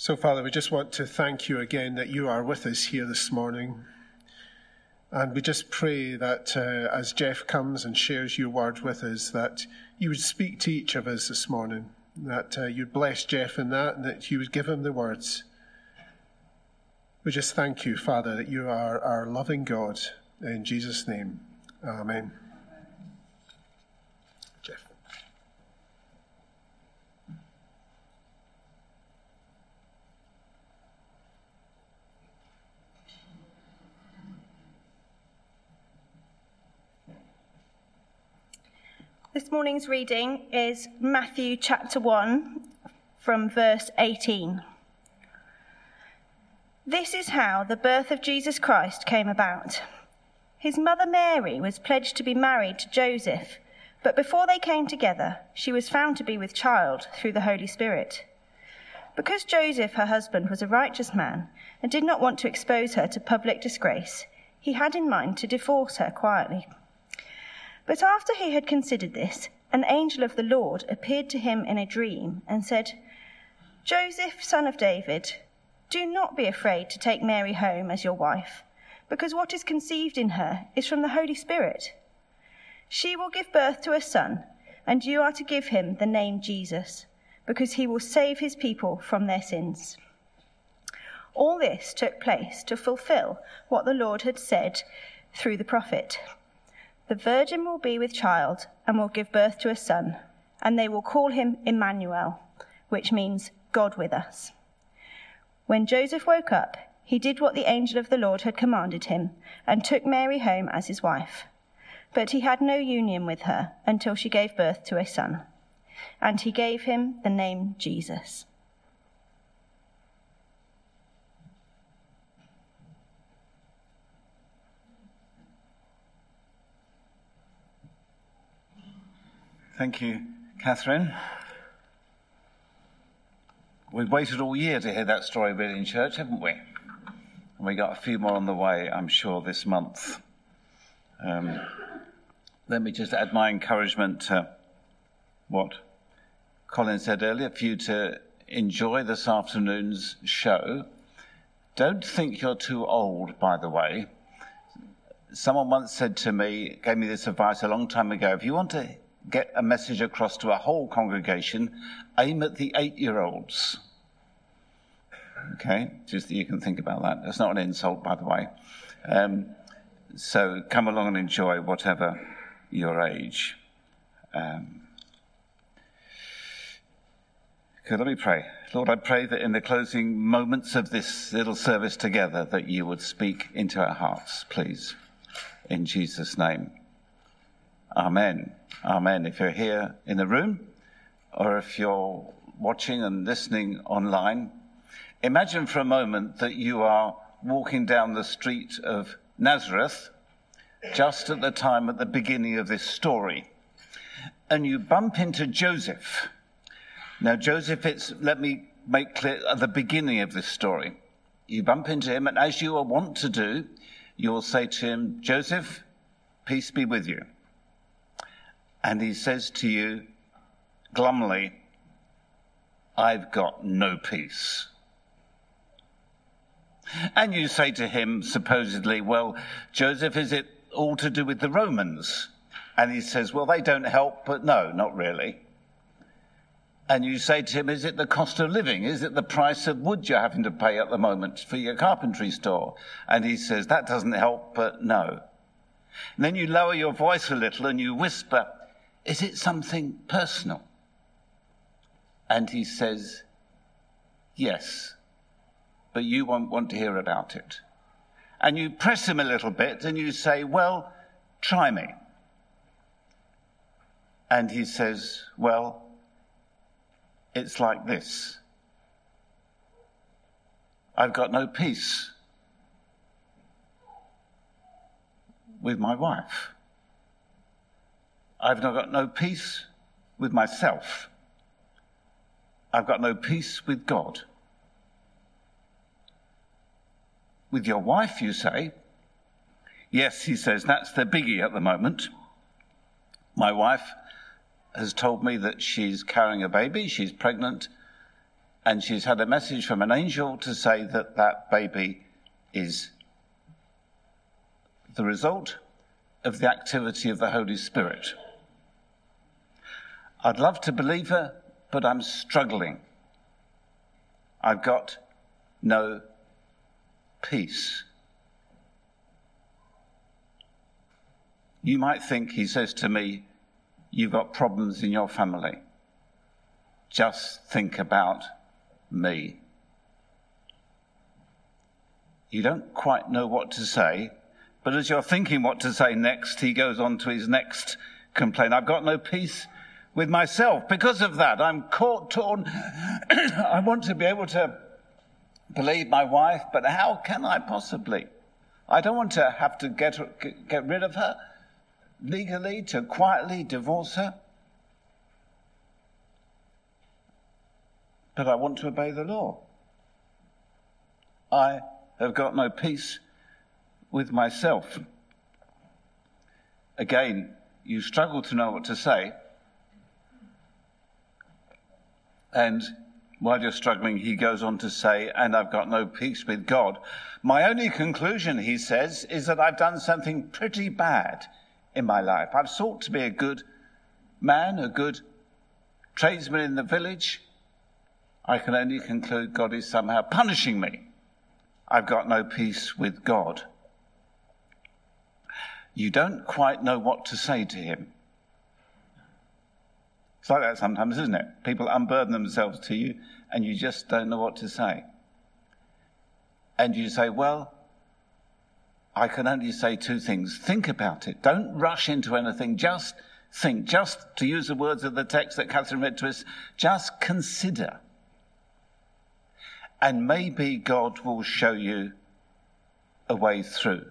So, Father, we just want to thank you again that you are with us here this morning. And we just pray that as Jeff comes and shares your word with us, that you would speak to each of us this morning, that you'd bless Jeff in that, and that you would give him the words. We just thank you, Father, that you are our loving God. In Jesus' name, amen. Jeff. This morning's reading is Matthew chapter 1 from verse 18. This is how the birth of Jesus Christ came about. His mother Mary was pledged to be married to Joseph, but before they came together, she was found to be with child through the Holy Spirit. Because Joseph, her husband, was a righteous man and did not want to expose her to public disgrace, he had in mind to divorce her quietly. But after he had considered this, an angel of the Lord appeared to him in a dream and said, "Joseph, son of David, do not be afraid to take Mary home as your wife, because what is conceived in her is from the Holy Spirit. She will give birth to a son, and you are to give him the name Jesus, because he will save his people from their sins." All this took place to fulfill what the Lord had said through the prophet. The virgin will be with child and will give birth to a son, and they will call him Emmanuel, which means God with us. When Joseph woke up, he did what the angel of the Lord had commanded him and took Mary home as his wife. But he had no union with her until she gave birth to a son, and he gave him the name Jesus. Thank you, Catherine. We've waited all year to hear that story read in church, haven't we? And we got a few more on the way, I'm sure, this month. Let me just add my encouragement to what Colin said earlier, for you to enjoy this afternoon's show. Don't think you're too old, by the way. Someone once said to me, gave me this advice a long time ago, if you want to get a message across to a whole congregation, aim at the 8-year-olds. Okay, just you can think about that. That's not an insult, by the way. So come along and enjoy whatever your age. Okay, let me pray. Lord, I pray that in the closing moments of this little service together, that you would speak into our hearts, please. In Jesus' name. Amen. Amen. If you're here in the room, or if you're watching and listening online, imagine for a moment that you are walking down the street of Nazareth just at the time at the beginning of this story, and you bump into Joseph. Now, Joseph, let me make clear, at the beginning of this story, you bump into him, and as you are wont to do, you'll say to him, "Joseph, peace be with you." And he says to you glumly, "I've got no peace." And you say to him, supposedly, "Well, Joseph, is it all to do with the Romans?" And he says, "Well, they don't help, but no, not really." And you say to him, "Is it the cost of living? Is it the price of wood you're having to pay at the moment for your carpentry store?" And he says, "That doesn't help, but no." And then you lower your voice a little and you whisper, "Is it something personal?" And he says, "Yes, but you won't want to hear about it." And you press him a little bit and you say, "Well, try me." And he says, "Well, it's like this. I've got no peace with my wife. I've got no peace with myself. I've got no peace with God." "With your wife, you say?" "Yes," he says, "that's the biggie at the moment. My wife has told me that she's carrying a baby, she's pregnant, And she's had a message from an angel to say that that baby is the result of the activity of the Holy Spirit. I'd love to believe her, but I'm struggling. I've got no peace. You might think he says to me, you've got problems in your family. Just think about me. You don't quite know what to say, but as you're thinking what to say next, he goes on to his next complaint. I've got no peace with myself. Because of that, I'm caught, torn. I want to be able to believe my wife, but how can I possibly? I don't want to have to get rid of her legally, to quietly divorce her. But I want to obey the law. I have got no peace with myself. Again, you struggle to know what to say. And while you're struggling, he goes on to say, and I've got no peace with God. My only conclusion, he says, is that I've done something pretty bad in my life. I've sought to be a good man, a good tradesman in the village. I can only conclude God is somehow punishing me. I've got no peace with God. You don't quite know what to say to him. It's like that sometimes, isn't it? People unburden themselves to you and you just don't know what to say. And you say, well, I can only say two things. Think about it. Don't rush into anything. Just think. Just, to use the words of the text that Catherine read to us, just consider. And maybe God will show you a way through.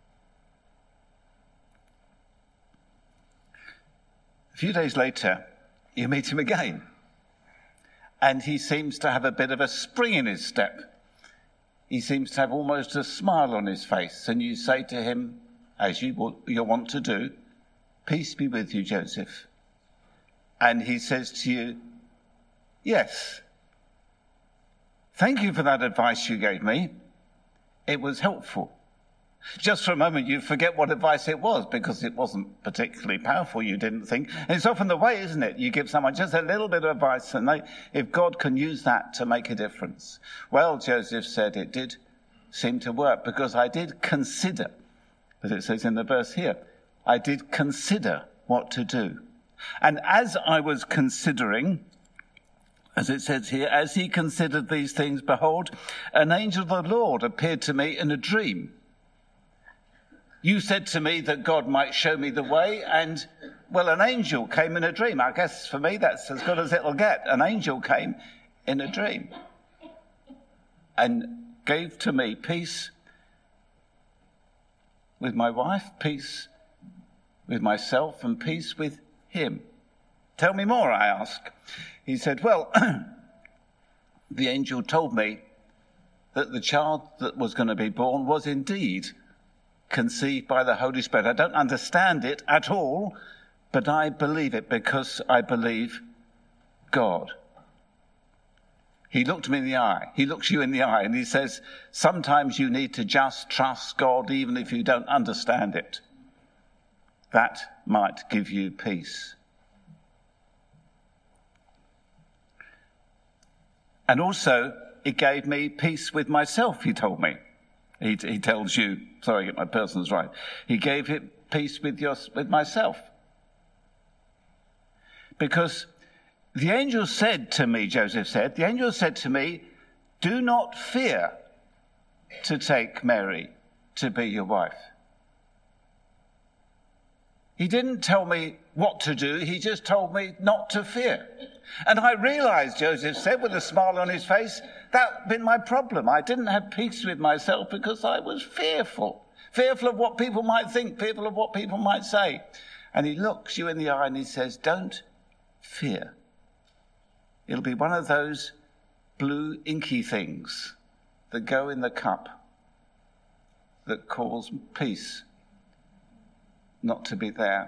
A few days later, you meet him again. And he seems to have a bit of a spring in his step. He seems to have almost a smile on his face. And you say to him, as you want to do, peace be with you, Joseph. And he says to you, yes. Thank you for that advice you gave me. It was helpful. Just for a moment, you forget what advice it was because it wasn't particularly powerful, you didn't think. And it's often the way, isn't it? You give someone just a little bit of advice and if God can use that to make a difference. Well, Joseph said it did seem to work because I did consider, as it says in the verse here, I did consider what to do. And as I was considering, as it says here, as he considered these things, behold, an angel of the Lord appeared to me in a dream. You said to me that God might show me the way, and, well, an angel came in a dream. I guess for me that's as good as it'll get. An angel came in a dream and gave to me peace with my wife, peace with myself, and peace with him. Tell me more, I ask. He said, well, the angel told me that the child that was going to be born was indeed conceived by the Holy Spirit. I don't understand it at all, but I believe it because I believe God. He looked me in the eye. He looks you in the eye and he says, sometimes you need to just trust God even if you don't understand it. That might give you peace. And also, it gave me peace with myself, he told me. He tells you, sorry, I get my persons right. He gave it peace with myself. Because the angel said to me, Joseph said, the angel said to me, do not fear to take Mary to be your wife. He didn't tell me what to do. He just told me not to fear. And I realized, Joseph said with a smile on his face, that had been my problem. I didn't have peace with myself because I was fearful of what people might think, fearful of what people might say. And he looks you in the eye and he says, don't fear. It'll be one of those blue inky things that go in the cup that cause peace not to be there.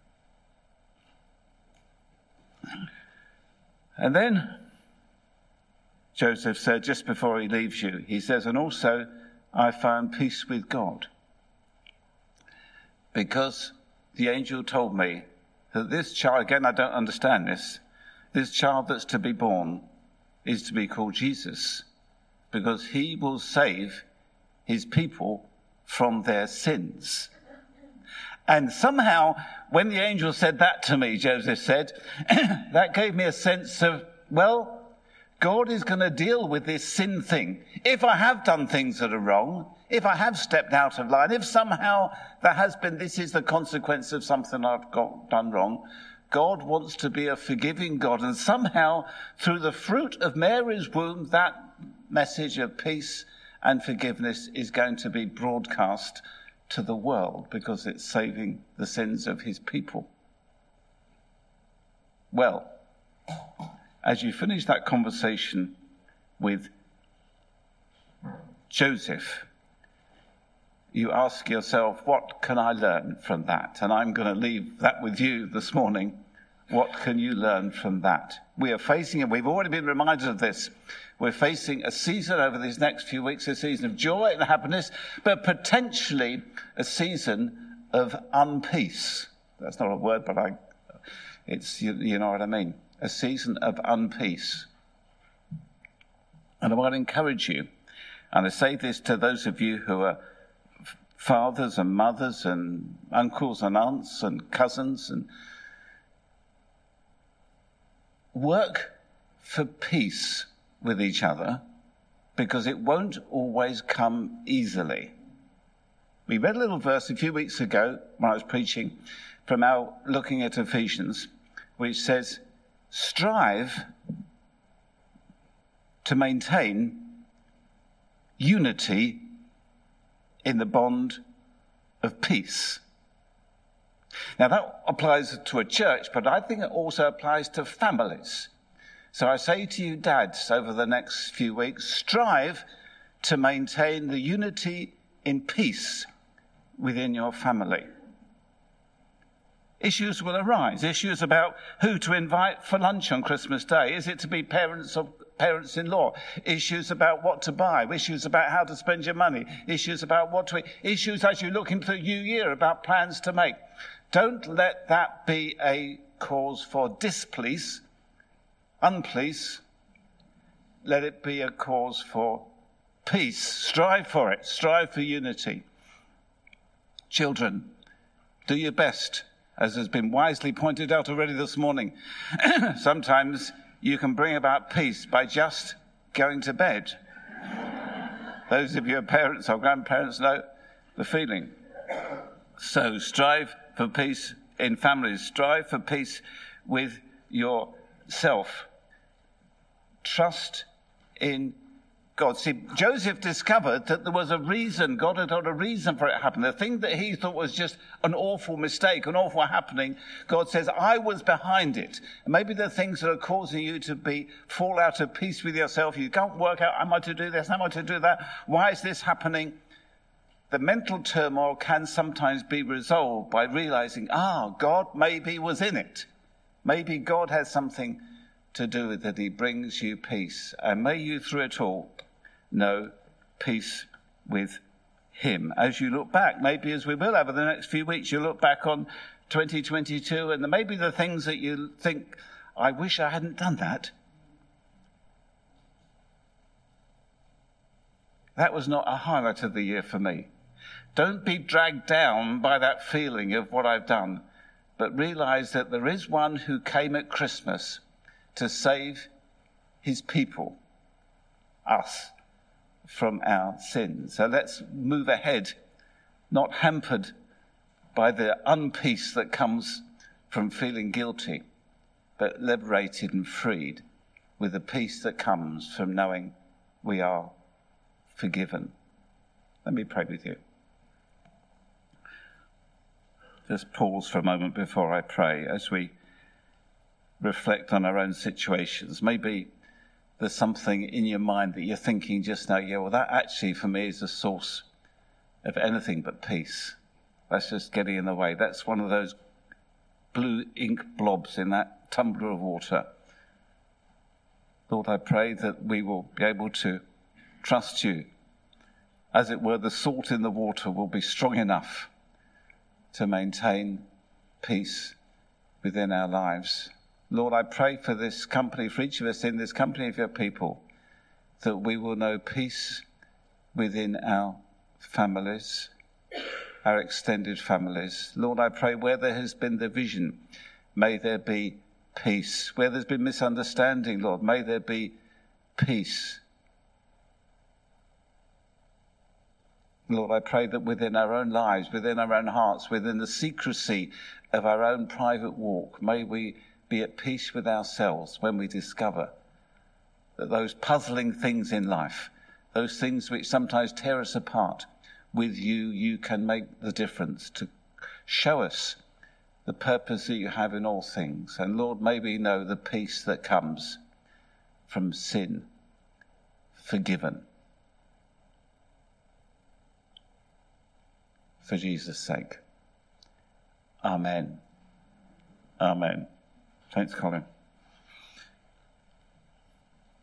And then Joseph said just before he leaves you, he says, and also I found peace with God, because the angel told me that this child, again, I don't understand this child that's to be born is to be called Jesus, because he will save his people from their sins. And somehow, when the angel said that to me, Joseph said, that gave me a sense of, well, God is going to deal with this sin thing. If I have done things that are wrong, if I have stepped out of line, if somehow there has been, this is the consequence of something I've done wrong, God wants to be a forgiving God. And somehow, through the fruit of Mary's womb, that message of peace and forgiveness is going to be broadcast to the world, because it's saving the sins of his people. Well, as you finish that conversation with Joseph, you ask yourself, what can I learn from that? And I'm going to leave that with you this morning. What can you learn from that? We are facing, and we've already been reminded of this, we're facing a season over these next few weeks, a season of joy and happiness, but potentially a season of unpeace. That's not a word, but it's, you know what I mean. A season of unpeace. And I want to encourage you, and I say this to those of you who are fathers and mothers and uncles and aunts and cousins, and work for peace with each other, because it won't always come easily. We read a little verse a few weeks ago when I was preaching from our looking at Ephesians, which says, strive to maintain unity in the bond of peace. Now that applies to a church, but I think it also applies to families. So I say to you, dads, over the next few weeks, strive to maintain the unity in peace within your family. Issues will arise. Issues about who to invite for lunch on Christmas Day. Is it to be parents or parents-in-law? Issues about what to buy. Issues about how to spend your money. Issues about what to eat. Issues as you look into the new year about plans to make. Don't let that be a cause for displease, unplease. Let it be a cause for peace. Strive for it. Strive for unity. Children, do your best, as has been wisely pointed out already this morning. Sometimes you can bring about peace by just going to bed. Those of you who are parents or grandparents know the feeling. So strive for peace in families. Strive for peace with yourself. Trust in God. See, Joseph discovered that there was a reason. God had got a reason for it happening. The thing that he thought was just an awful mistake, an awful happening, God says, I was behind it. And maybe the things that are causing you to fall out of peace with yourself, you can't work out, am I to do this, am I to do that? Why is this happening? The mental turmoil can sometimes be resolved by realizing, God maybe was in it. Maybe God has something to do with it. He brings you peace. And may you through it all know peace with him. As you look back, maybe as we will over the next few weeks, you look back on 2022 and there may be the things that you think, I wish I hadn't done that. That was not a highlight of the year for me. Don't be dragged down by that feeling of what I've done, but realize that there is one who came at Christmas to save his people, us, from our sins. So let's move ahead, not hampered by the unpeace that comes from feeling guilty, but liberated and freed with the peace that comes from knowing we are forgiven. Let me pray with you. Just pause for a moment before I pray as we reflect on our own situations. Maybe there's something in your mind that you're thinking just now, well, that actually for me is a source of anything but peace. That's just getting in the way. That's one of those blue ink blobs in that tumbler of water. Lord, I pray that we will be able to trust you. As it were, the salt in the water will be strong enough to maintain peace within our lives. Lord, I pray for this company, for each of us in this company of your people, that we will know peace within our families, our extended families. Lord, I pray where there has been division, may there be peace. Where there's been misunderstanding, Lord, may there be peace. Lord, I pray that within our own lives, within our own hearts, within the secrecy of our own private walk, may we be at peace with ourselves when we discover that those puzzling things in life, those things which sometimes tear us apart, with you, you can make the difference to show us the purpose that you have in all things. And Lord, may we know the peace that comes from sin forgiven. For Jesus' sake. Amen. Amen. Thanks, Colin.